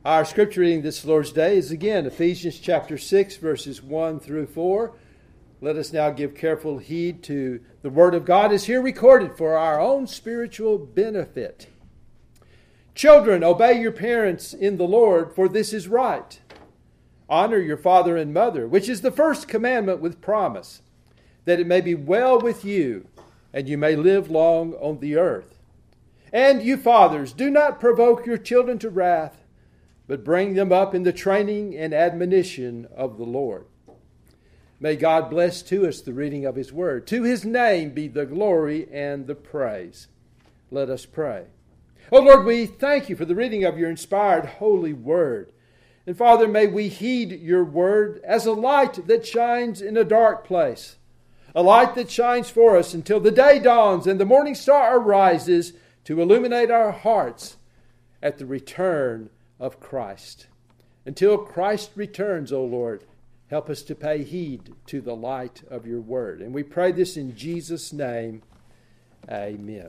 Our scripture reading this Lord's Day is again Ephesians chapter 6, verses 1 through 4. Let us now give careful heed to the Word of God as here recorded for our own spiritual benefit. Children, obey your parents in the Lord, for this is right. Honor your father and mother, which is the first commandment with promise, that it may be well with you, and you may live long on the earth. And you fathers, do not provoke your children to wrath, but bring them up in the training and admonition of the Lord. May God bless to us the reading of His Word. To His name be the glory and the praise. Let us pray. Oh Lord, we thank You for the reading of Your inspired holy Word. And Father, may we heed Your Word as a light that shines in a dark place. A light that shines for us until the day dawns and the morning star arises to illuminate our hearts at the return of Christ. Until Christ returns, O Lord, help us to pay heed to the light of Your Word. And we pray this in Jesus' name. Amen.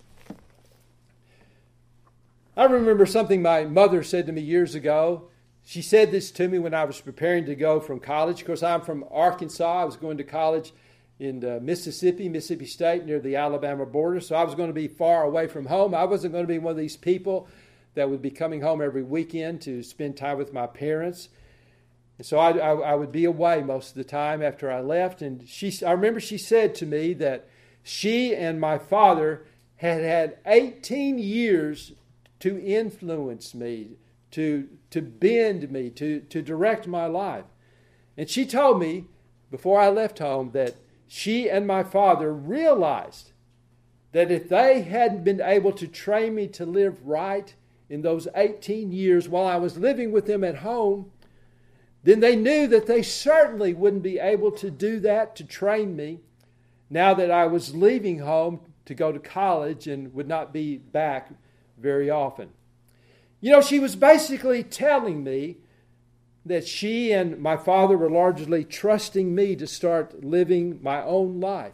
I remember something my mother said to me years ago. She said this to me when I was preparing to go from college. Of course, I'm from Arkansas. I was going to college in Mississippi State, near the Alabama border. So I was going to be far away from home. I wasn't going to be one of these people that would be coming home every weekend to spend time with my parents. And so I would be away most of the time after I left. And I remember she said to me that she and my father had 18 years to influence me, to bend me, to direct my life. And she told me before I left home that she and my father realized that if they hadn't been able to train me to live right in those 18 years while I was living with them at home, then they knew that they certainly wouldn't be able to do that, to train me, now that I was leaving home to go to college and would not be back very often. You know, she was basically telling me that she and my father were largely trusting me to start living my own life.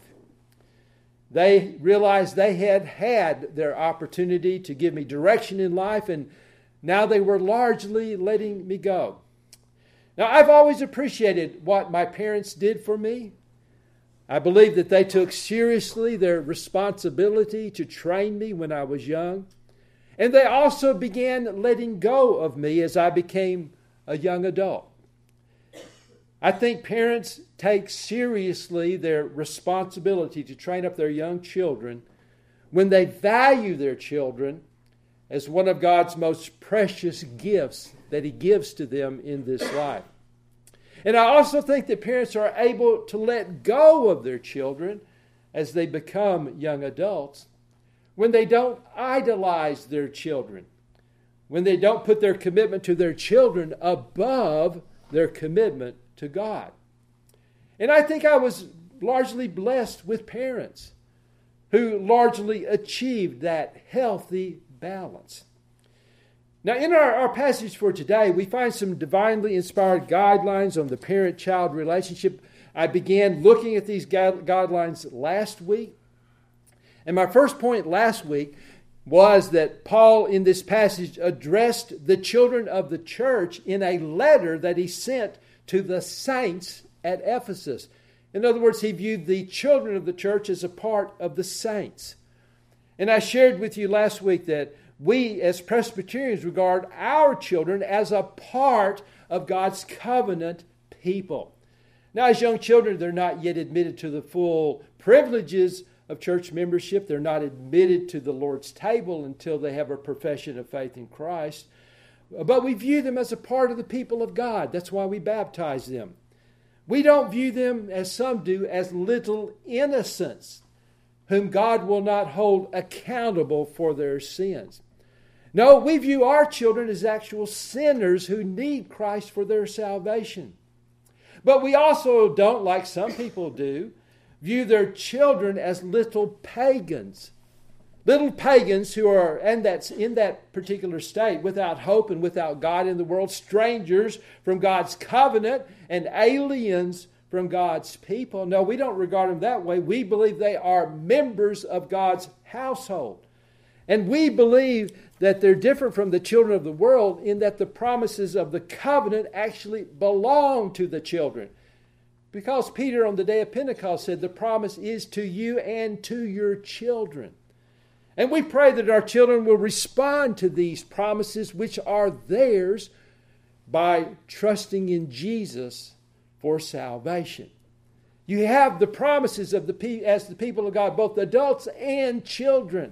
They realized they had their opportunity to give me direction in life, and now they were largely letting me go. Now, I've always appreciated what my parents did for me. I believe that they took seriously their responsibility to train me when I was young. And they also began letting go of me as I became a young adult. I think parents take seriously their responsibility to train up their young children when they value their children as one of God's most precious gifts that He gives to them in this life. And I also think that parents are able to let go of their children as they become young adults when they don't idolize their children, when they don't put their commitment to their children above their commitment to God. And I think I was largely blessed with parents who largely achieved that healthy balance. Now, in our passage for today, we find some divinely inspired guidelines on the parent-child relationship. I began looking at these guidelines last week. And my first point last week was that Paul in this passage addressed the children of the church in a letter that he sent to the saints at Ephesus. In other words, he viewed the children of the church as a part of the saints. And I shared with you last week that we as Presbyterians regard our children as a part of God's covenant people. Now, as young children, they're not yet admitted to the full privileges of church membership. They're not admitted to the Lord's table until they have a profession of faith in Christ. But we view them as a part of the people of God. That's why we baptize them. We don't view them, as some do, as little innocents whom God will not hold accountable for their sins. No, we view our children as actual sinners who need Christ for their salvation. But we also don't, like some people do, view their children as little pagans. Little pagans who are, and that's in that particular state, without hope and without God in the world, strangers from God's covenant and aliens from God's people. No, we don't regard them that way. We believe they are members of God's household. And we believe that they're different from the children of the world in that the promises of the covenant actually belong to the children. Because Peter on the day of Pentecost said the promise is to you and to your children. And we pray that our children will respond to these promises which are theirs by trusting in Jesus for salvation. You have the promises of as the people of God, both adults and children.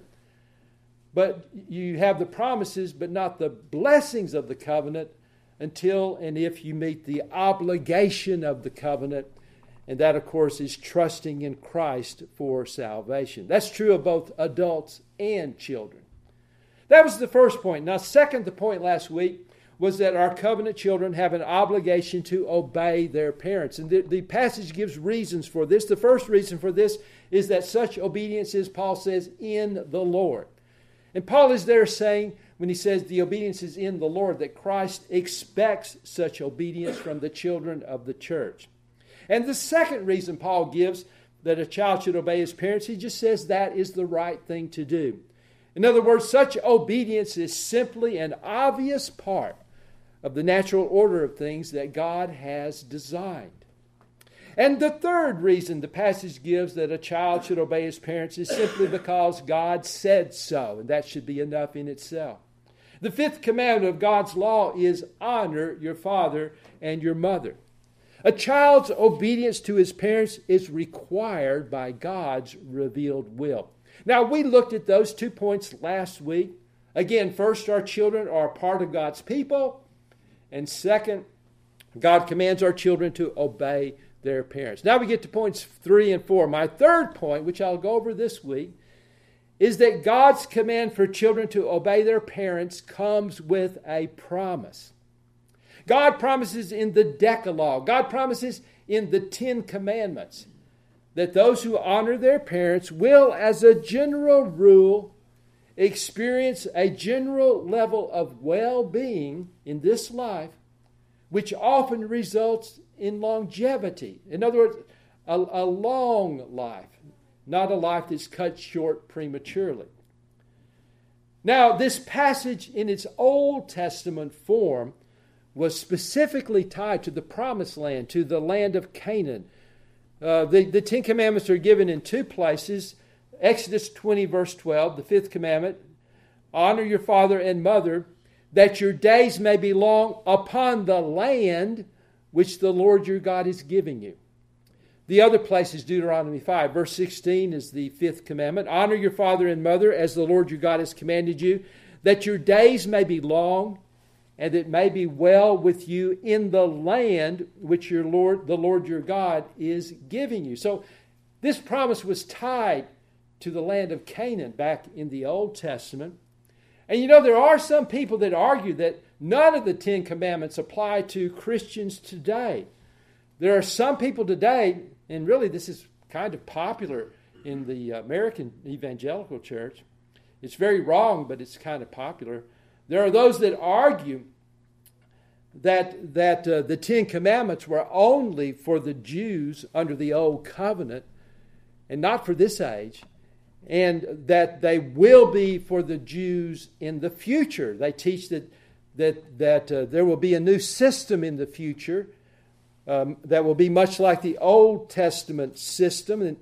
But you have the promises, but not the blessings of the covenant until and if you meet the obligation of the covenant. And that, of course, is trusting in Christ for salvation. That's true of both adults and children. That was the first point. Now, second, the point last week was that our covenant children have an obligation to obey their parents. And the passage gives reasons for this. The first reason for this is that such obedience is, Paul says, in the Lord. And Paul is there saying, when he says the obedience is in the Lord, that Christ expects such obedience from the children of the church. And the second reason Paul gives that a child should obey his parents, he just says that is the right thing to do. In other words, such obedience is simply an obvious part of the natural order of things that God has designed. And the third reason the passage gives that a child should obey his parents is simply because God said so, and that should be enough in itself. The fifth commandment of God's law is honor your father and your mother. A child's obedience to his parents is required by God's revealed will. Now, we looked at those 2 points last week. Again, first, our children are a part of God's people. And second, God commands our children to obey their parents. Now we get to points 3 and 4. My third point, which I'll go over this week, is that God's command for children to obey their parents comes with a promise. God promises in the Decalogue, God promises in the 10 Commandments, that those who honor their parents will, as a general rule, experience a general level of well-being in this life, which often results in longevity. In other words, a long life, not a life that's cut short prematurely. Now, this passage in its Old Testament form was specifically tied to the Promised Land, to the land of Canaan. The 10 Commandments are given in 2 places. Exodus 20, verse 12, the 5th commandment, honor your father and mother, that your days may be long upon the land which the Lord your God is giving you. The other place is Deuteronomy 5. Verse 16 is the 5th commandment. Honor your father and mother as the Lord your God has commanded you, that your days may be long and it may be well with you in the land which the Lord your God is giving you. So this promise was tied to the land of Canaan back in the Old Testament. And you know, there are some people that argue that none of the 10 Commandments apply to Christians today. There are some people today, and really this is kind of popular in the American evangelical church. It's very wrong, but it's kind of popular. There are those that argue that the 10 Commandments were only for the Jews under the Old Covenant and not for this age, and that they will be for the Jews in the future. They teach that there will be a new system in the future that will be much like the Old Testament system, and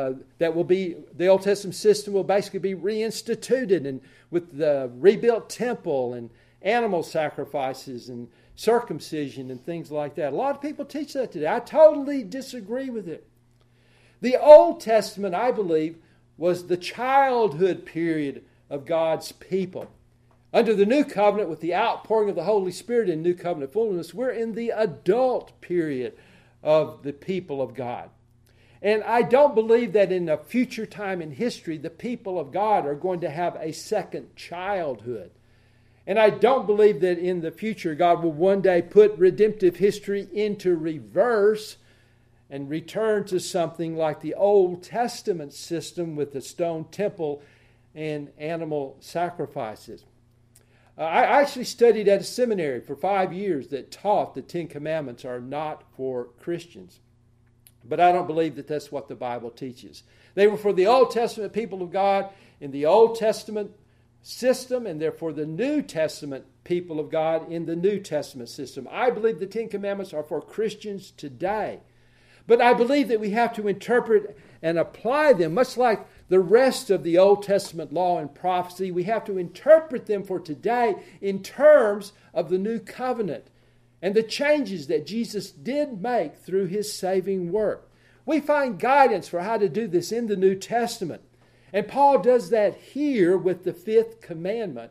the Old Testament system will basically be reinstituted, and with the rebuilt temple and animal sacrifices and circumcision and things like that. A lot of people teach that today. I totally disagree with it. The Old Testament, I believe, was the childhood period of God's people. Under the New Covenant, with the outpouring of the Holy Spirit in New Covenant fullness, we're in the adult period of the people of God. And I don't believe that in a future time in history, the people of God are going to have a second childhood. And I don't believe that in the future God will one day put redemptive history into reverse and return to something like the Old Testament system with the stone temple and animal sacrifices. I actually studied at a seminary for 5 years that taught the 10 Commandments are not for Christians. But I don't believe that that's what the Bible teaches. They were for the Old Testament people of God in the Old Testament system, and therefore the New Testament people of God in the New Testament system. I believe the Ten Commandments are for Christians today. But I believe that we have to interpret and apply them, much like the rest of the Old Testament law and prophecy. We have to interpret them for today in terms of the new covenant and the changes that Jesus did make through his saving work. We find guidance for how to do this in the New Testament. And Paul does that here with the fifth commandment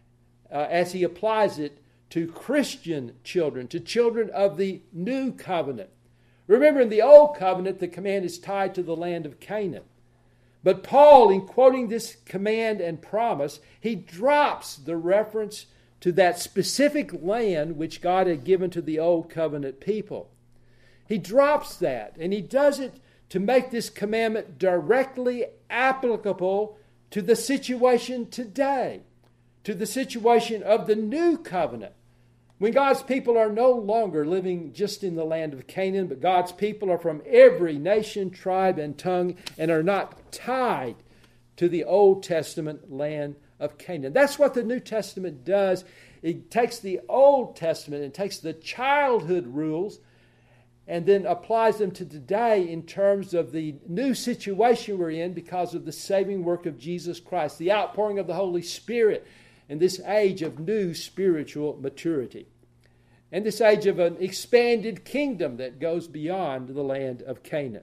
as he applies it to Christian children, to children of the new covenant. Remember, in the old covenant, the command is tied to the land of Canaan. But Paul, in quoting this command and promise, he drops the reference to that specific land which God had given to the old covenant people. He drops that, and he does it to make this commandment directly applicable to the situation today, to the situation of the new covenant, when God's people are no longer living just in the land of Canaan, but God's people are from every nation, tribe, and tongue, and are not tied to the Old Testament land of Canaan. That's what the New Testament does. It takes the Old Testament and takes the childhood rules and then applies them to today in terms of the new situation we're in because of the saving work of Jesus Christ, the outpouring of the Holy Spirit in this age of new spiritual maturity, and this age of an expanded kingdom that goes beyond the land of Canaan.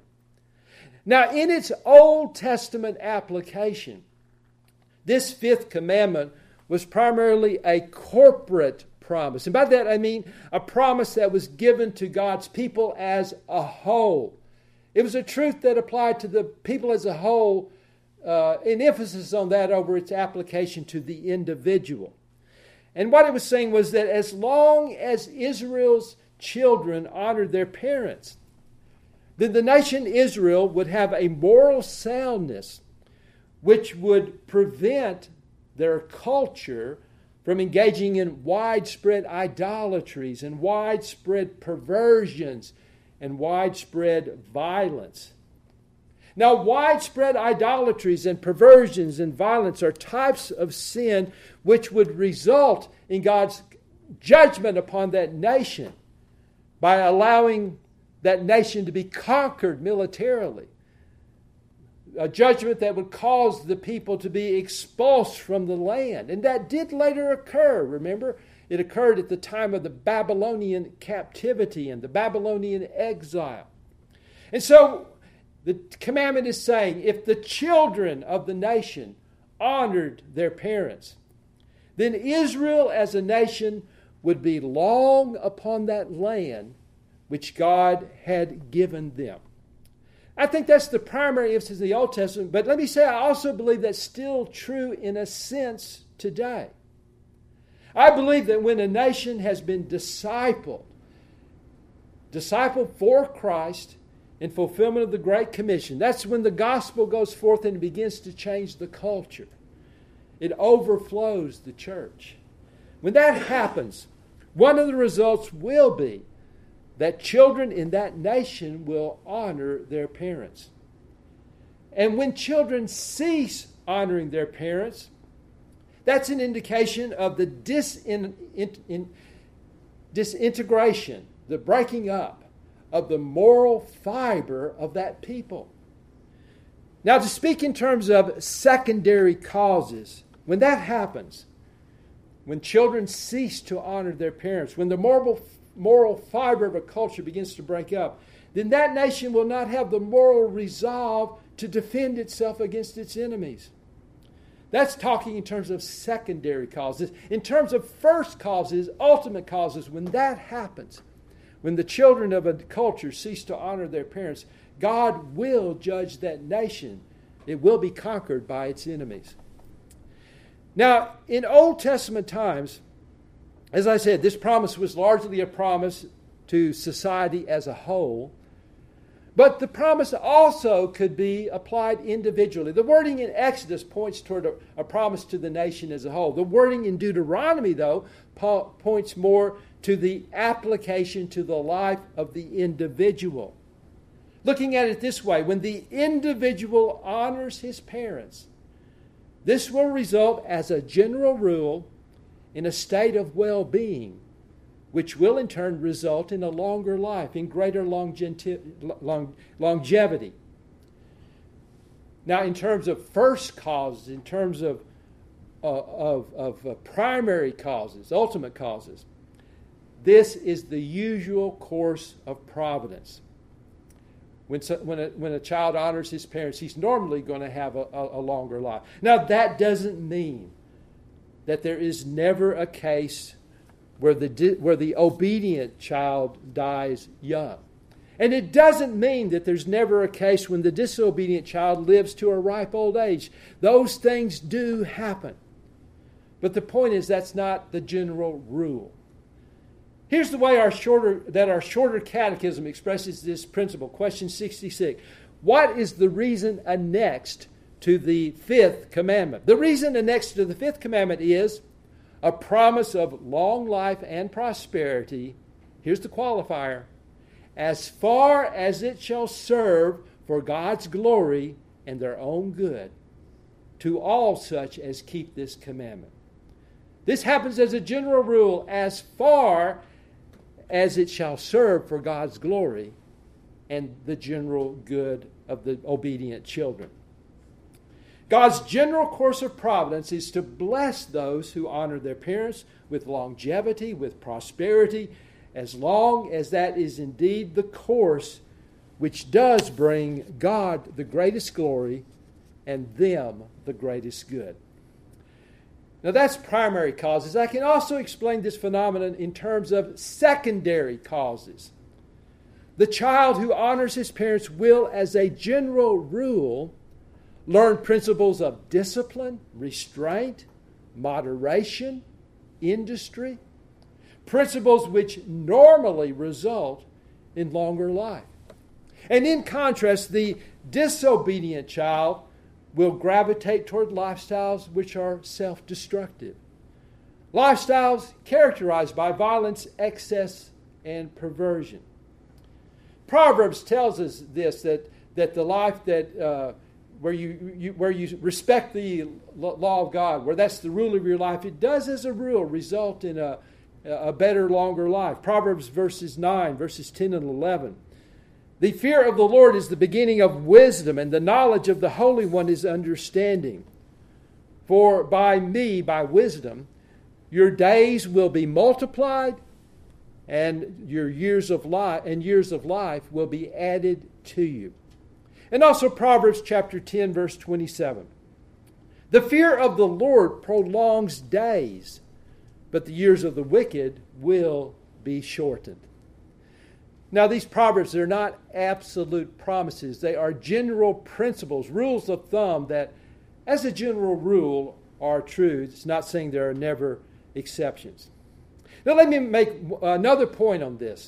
Now, in its Old Testament application, this fifth commandment was primarily a corporate promise. And by that I mean a promise that was given to God's people as a whole. It was a truth that applied to the people as a whole, an emphasis on that over its application to the individual. And what it was saying was that as long as Israel's children honored their parents, then the nation Israel would have a moral soundness which would prevent their culture from engaging in widespread idolatries and widespread perversions and widespread violence. Now, widespread idolatries and perversions and violence are types of sin which would result in God's judgment upon that nation by allowing that nation to be conquered militarily. A judgment that would cause the people to be expulsed from the land. And that did later occur, remember? It occurred at the time of the Babylonian captivity and the Babylonian exile. And so the commandment is saying, if the children of the nation honored their parents, then Israel as a nation would be long upon that land which God had given them. I think that's the primary emphasis of the Old Testament, but let me say I also believe that's still true in a sense today. I believe that when a nation has been discipled for Christ in fulfillment of the Great Commission, that's when the gospel goes forth and begins to change the culture. It overflows the church. When that happens, one of the results will be that children in that nation will honor their parents. And when children cease honoring their parents, that's an indication of the disintegration, the breaking up of the moral fiber of that people. Now, to speak in terms of secondary causes, when that happens, when children cease to honor their parents, when the moral fiber of a culture begins to break up, then that nation will not have the moral resolve to defend itself against its enemies. That's talking in terms of secondary causes. In terms of first causes, ultimate causes, when that happens, when the children of a culture cease to honor their parents, God will judge that nation. It will be conquered by its enemies. Now, in Old Testament times, as I said, this promise was largely a promise to society as a whole. But the promise also could be applied individually. The wording in Exodus points toward a promise to the nation as a whole. The wording in Deuteronomy, though, points more to the application to the life of the individual. Looking at it this way, when the individual honors his parents, This will result, as a general rule, in a state of well-being, which will in turn result in a longer life, in greater longevity. Now, in terms of first causes, in terms of primary causes, ultimate causes, this is the usual course of providence. When a child honors his parents, he's normally going to have a longer life. Now, that doesn't mean that there is never a case where the obedient child dies young. And it doesn't mean that there's never a case when the disobedient child lives to a ripe old age. Those things do happen. But the point is, that's not the general rule. Here's the way our shorter catechism expresses this principle. Question 66. What is the reason annexed to the fifth commandment? The reason annexed to the fifth commandment is a promise of long life and prosperity. Here's the qualifier. As far as it shall serve for God's glory and their own good, to all such as keep this commandment. This happens as a general rule, as far as it shall serve for God's glory and the general good of the obedient children. God's general course of providence is to bless those who honor their parents with longevity, with prosperity, as long as that is indeed the course which does bring God the greatest glory and them the greatest good. Now, that's primary causes. I can also explain this phenomenon in terms of secondary causes. The child who honors his parents will, as a general rule, learn principles of discipline, restraint, moderation, industry, principles which normally result in longer life. And in contrast, the disobedient child will gravitate toward lifestyles which are self-destructive. Lifestyles characterized by violence, excess, and perversion. Proverbs tells us this, that the life that where you respect the law of God, where that's the rule of your life, it does as a rule result in a better, longer life. Proverbs verses 10 and 11. The fear of the Lord is the beginning of wisdom, and the knowledge of the Holy One is understanding. For by wisdom, your days will be multiplied, and your years of life will be added to you. And also Proverbs chapter 10, verse 27. The fear of the Lord prolongs days, but the years of the wicked will be shortened. Now, these proverbs, they're not absolute promises. They are general principles, rules of thumb that, as a general rule, are true. It's not saying there are never exceptions. Now, let me make another point on this.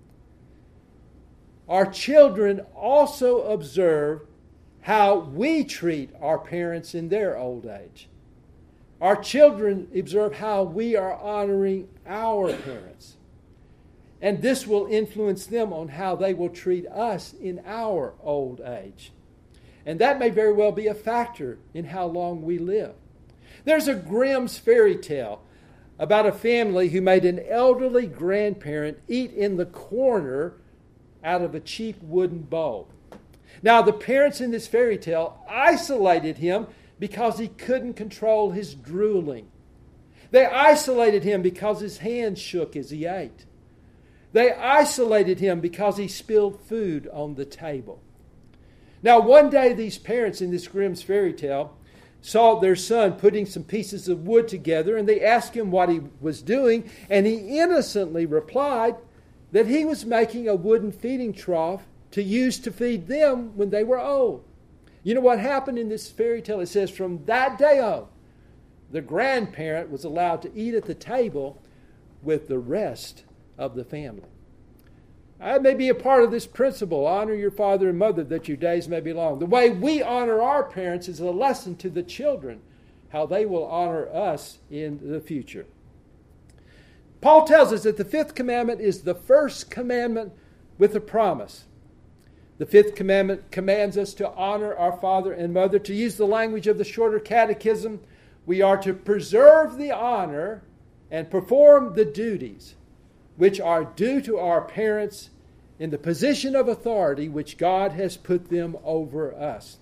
Our children also observe how we treat our parents in their old age. Our children observe how we are honoring our parents. And this will influence them on how they will treat us in our old age. And that may very well be a factor in how long we live. There's a Grimm's fairy tale about a family who made an elderly grandparent eat in the corner out of a cheap wooden bowl. Now, the parents in this fairy tale isolated him because he couldn't control his drooling. They isolated him because his hands shook as he ate. They isolated him because he spilled food on the table. Now, one day, these parents in this Grimm's fairy tale saw their son putting some pieces of wood together, and they asked him what he was doing, and he innocently replied that he was making a wooden feeding trough to use to feed them when they were old. You know what happened in this fairy tale? It says from that day on, the grandparent was allowed to eat at the table with the rest of the family. That may be a part of this principle, honor your father and mother that your days may be long. The way we honor our parents is a lesson to the children, how they will honor us in the future. Paul tells us that the fifth commandment is the first commandment with a promise. The fifth commandment commands us to honor our father and mother. To use the language of the Shorter Catechism, we are to preserve the honor and perform the duties which are due to our parents in the position of authority which God has put them over us.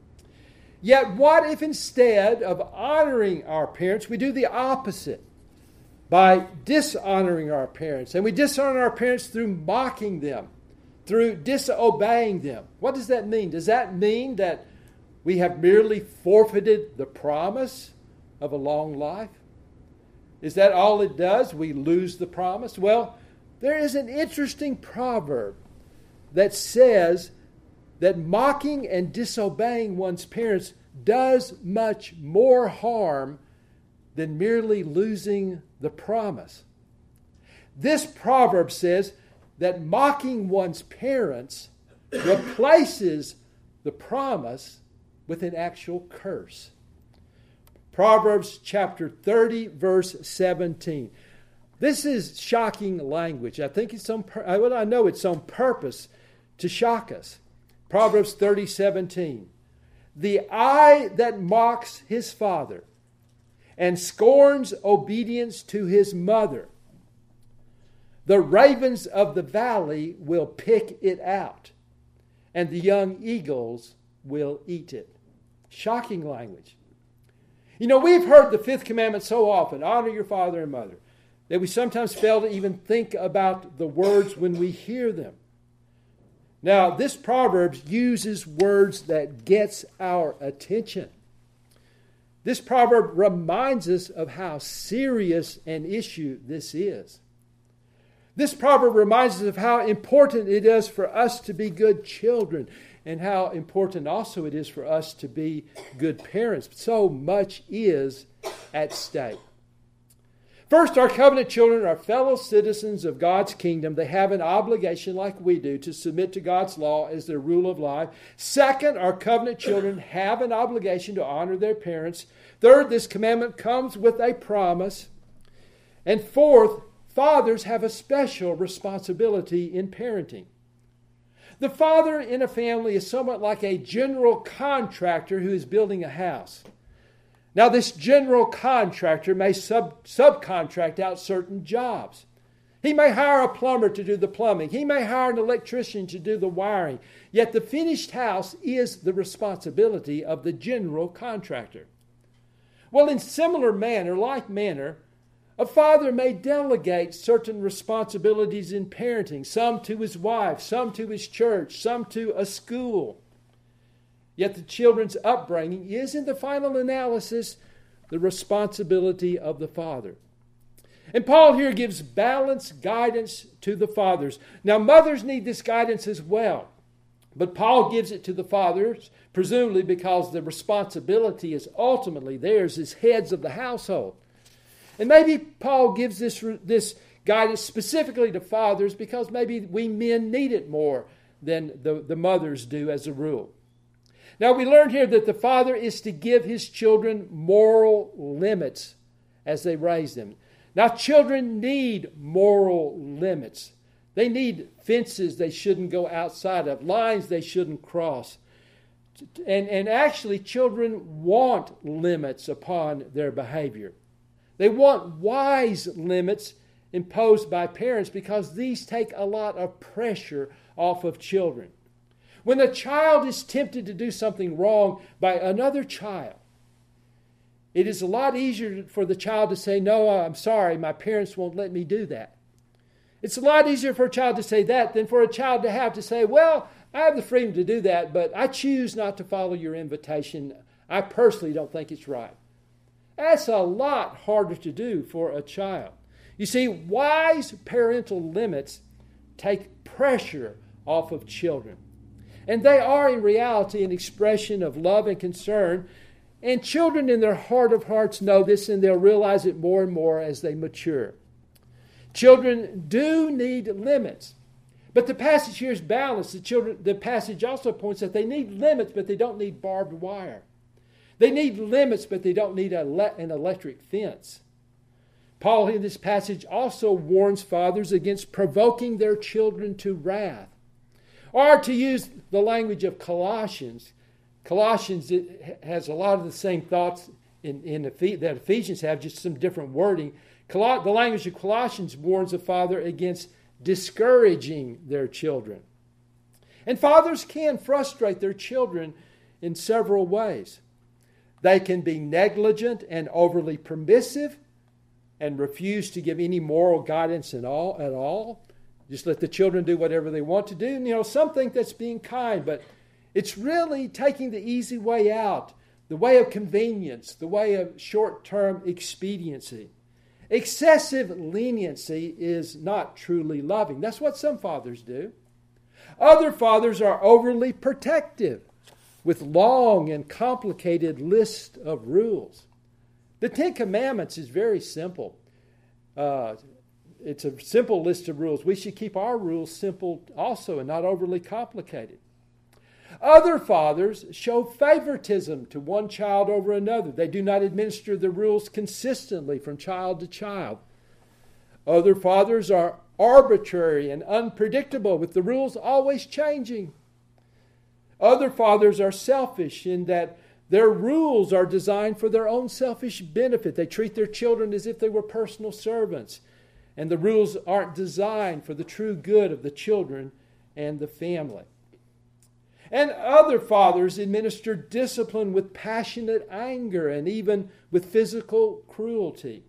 Yet what if instead of honoring our parents, we do the opposite by dishonoring our parents? And we dishonor our parents through mocking them, through disobeying them. What does that mean? Does that mean that we have merely forfeited the promise of a long life? Is that all it does? We lose the promise? Well, there is an interesting proverb that says that mocking and disobeying one's parents does much more harm than merely losing the promise. This proverb says that mocking one's parents replaces the promise with an actual curse. Proverbs chapter 30, verse 17. This is shocking language. I know it's on purpose to shock us. Proverbs 30, 17. The eye that mocks his father and scorns obedience to his mother, the ravens of the valley will pick it out, and the young eagles will eat it. Shocking language. You know, we've heard the fifth commandment so often, honor your father and mother, that we sometimes fail to even think about the words when we hear them. Now, this proverb uses words that gets our attention. This proverb reminds us of how serious an issue this is. This proverb reminds us of how important it is for us to be good children and how important also it is for us to be good parents. So much is at stake. First, our covenant children are fellow citizens of God's kingdom. They have an obligation, like we do, to submit to God's law as their rule of life. Second, our covenant children have an obligation to honor their parents. Third, this commandment comes with a promise. And fourth, fathers have a special responsibility in parenting. The father in a family is somewhat like a general contractor who is building a house. Now, this general contractor may subcontract out certain jobs. He may hire a plumber to do the plumbing. He may hire an electrician to do the wiring. Yet the finished house is the responsibility of the general contractor. Well, in similar manner, a father may delegate certain responsibilities in parenting, some to his wife, some to his church, some to a school. Yet the children's upbringing is, in the final analysis, the responsibility of the father. And Paul here gives balanced guidance to the fathers. Now, mothers need this guidance as well. But Paul gives it to the fathers, presumably because the responsibility is ultimately theirs as heads of the household. And maybe Paul gives this guidance specifically to fathers because maybe we men need it more than the mothers do as a rule. Now, we learned here that the father is to give his children moral limits as they raise them. Now, children need moral limits. They need fences they shouldn't go outside of, lines they shouldn't cross. And actually, children want limits upon their behavior. They want wise limits imposed by parents because these take a lot of pressure off of children. When a child is tempted to do something wrong by another child, it is a lot easier for the child to say, "No, I'm sorry, my parents won't let me do that." It's a lot easier for a child to say that than for a child to have to say, "Well, I have the freedom to do that, but I choose not to follow your invitation. I personally don't think it's right." That's a lot harder to do for a child. You see, wise parental limits take pressure off of children. And they are in reality an expression of love and concern. And children in their heart of hearts know this, and they'll realize it more and more as they mature. Children do need limits. But the passage here is balanced. The passage also points that they need limits, but they don't need barbed wire. They need limits, but they don't need an electric fence. Paul in this passage also warns fathers against provoking their children to wrath. Or to use the language of Colossians, it has a lot of the same thoughts that Ephesians have, just some different wording. The language of Colossians warns the father against discouraging their children. And fathers can frustrate their children in several ways. They can be negligent and overly permissive and refuse to give any moral guidance at all. Just let the children do whatever they want to do. And, some think that's being kind, but it's really taking the easy way out, the way of convenience, the way of short-term expediency. Excessive leniency is not truly loving. That's what some fathers do. Other fathers are overly protective with long and complicated lists of rules. The Ten Commandments is very simple. It's a simple list of rules. We should keep our rules simple also and not overly complicated. Other fathers show favoritism to one child over another. They do not administer the rules consistently from child to child. Other fathers are arbitrary and unpredictable, with the rules always changing. Other fathers are selfish in that their rules are designed for their own selfish benefit. They treat their children as if they were personal servants, and the rules aren't designed for the true good of the children and the family. And other fathers administer discipline with passionate anger and even with physical cruelty.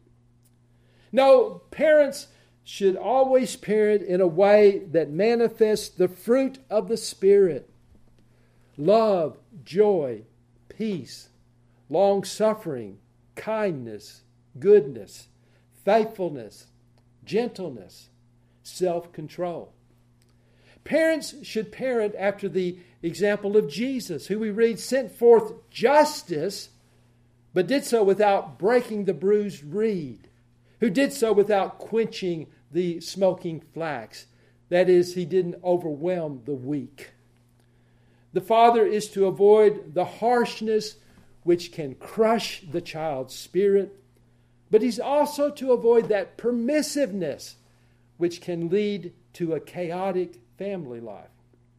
No, parents should always parent in a way that manifests the fruit of the Spirit: love, joy, peace, long-suffering, kindness, goodness, faithfulness, gentleness, self-control. Parents should parent after the example of Jesus, who we read sent forth justice, but did so without breaking the bruised reed, who did so without quenching the smoking flax. That is, he didn't overwhelm the weak. The father is to avoid the harshness which can crush the child's spirit, but he's also to avoid that permissiveness which can lead to a chaotic family life.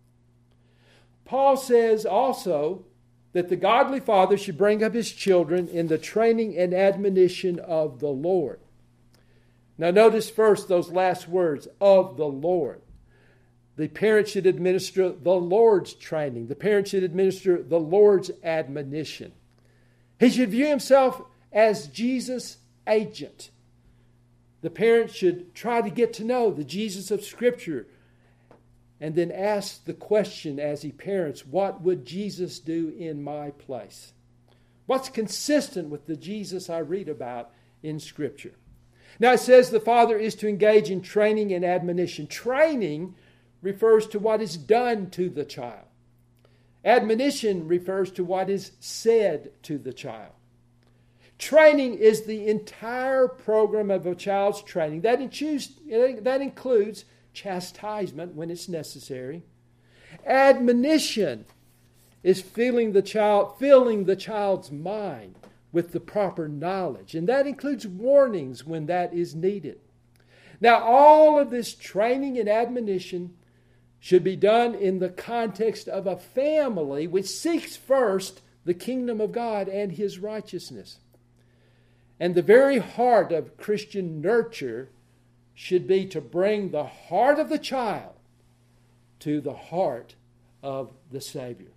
Paul says also that the godly father should bring up his children in the training and admonition of the Lord. Now notice first those last words, of the Lord. The parent should administer the Lord's training. The parent should administer the Lord's admonition. He should view himself as Jesus' agent. The parent should try to get to know the Jesus of Scripture and then ask the question as he parents, what would Jesus do in my place? What's consistent with the Jesus I read about in Scripture? Now it says the father is to engage in training and admonition. Training refers to what is done to the child. Admonition refers to what is said to the child. Training is the entire program of a child's training. That includes chastisement when it's necessary. Admonition is filling the child's mind with the proper knowledge, and that includes warnings when that is needed. Now, all of this training and admonition should be done in the context of a family which seeks first the kingdom of God and His righteousness. And the very heart of Christian nurture should be to bring the heart of the child to the heart of the Savior.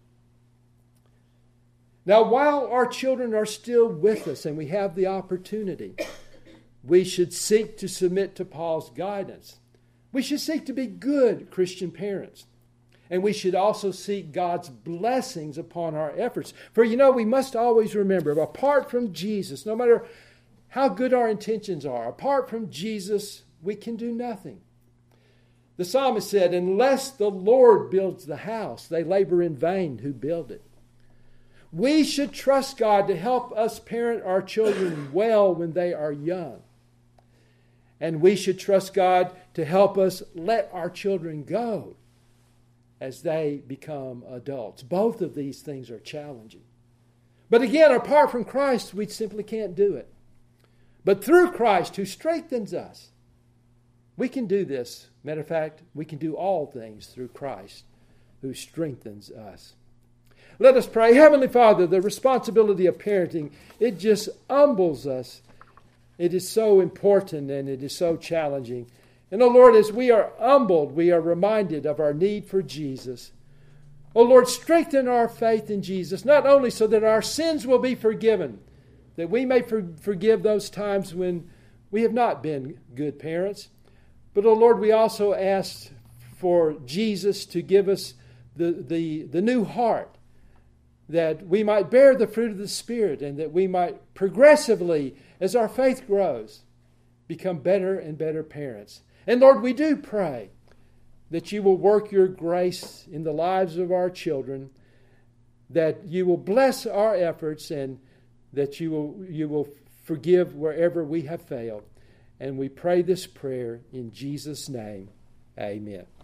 Now, while our children are still with us and we have the opportunity, we should seek to submit to Paul's guidance. We should seek to be good Christian parents. And we should also seek God's blessings upon our efforts. For we must always remember, apart from Jesus, no matter how good our intentions are, apart from Jesus, we can do nothing. The psalmist said, unless the Lord builds the house, they labor in vain who build it. We should trust God to help us parent our children well when they are young. And we should trust God to help us let our children go as they become adults. Both of these things are challenging. But again, apart from Christ, we simply can't do it. But through Christ, who strengthens us, we can do this. Matter of fact, we can do all things through Christ who strengthens us. Let us pray. Heavenly Father, the responsibility of parenting, it just humbles us. It is so important and it is so challenging. And, oh Lord, as we are humbled, we are reminded of our need for Jesus. Oh Lord, strengthen our faith in Jesus, not only so that our sins will be forgiven, that we may forgive those times when we have not been good parents, but, oh Lord, we also ask for Jesus to give us the new heart, that we might bear the fruit of the Spirit and that we might progressively, as our faith grows, become better and better parents. And Lord, we do pray that you will work your grace in the lives of our children, that you will bless our efforts, and that you will forgive wherever we have failed. And we pray this prayer in Jesus' name. Amen.